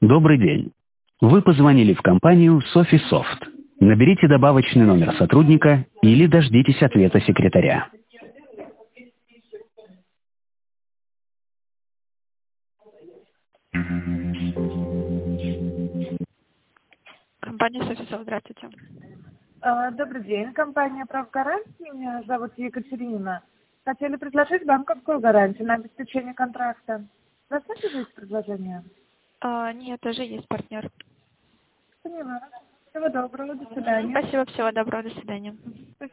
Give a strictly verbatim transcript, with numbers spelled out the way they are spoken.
Добрый день. Вы позвонили в компанию Sofisoft. Наберите добавочный номер сотрудника или дождитесь ответа секретаря. Компания Софисов, здравствуйте. А, Добрый день, компания «Прав гарантии». Меня зовут Екатерина. Хотели предложить банковскую гарантию на обеспечение контракта. У вас есть предложение? А, нет, тоже есть партнер. Поняла. Всего доброго, до свидания. Спасибо, всего доброго, до свидания.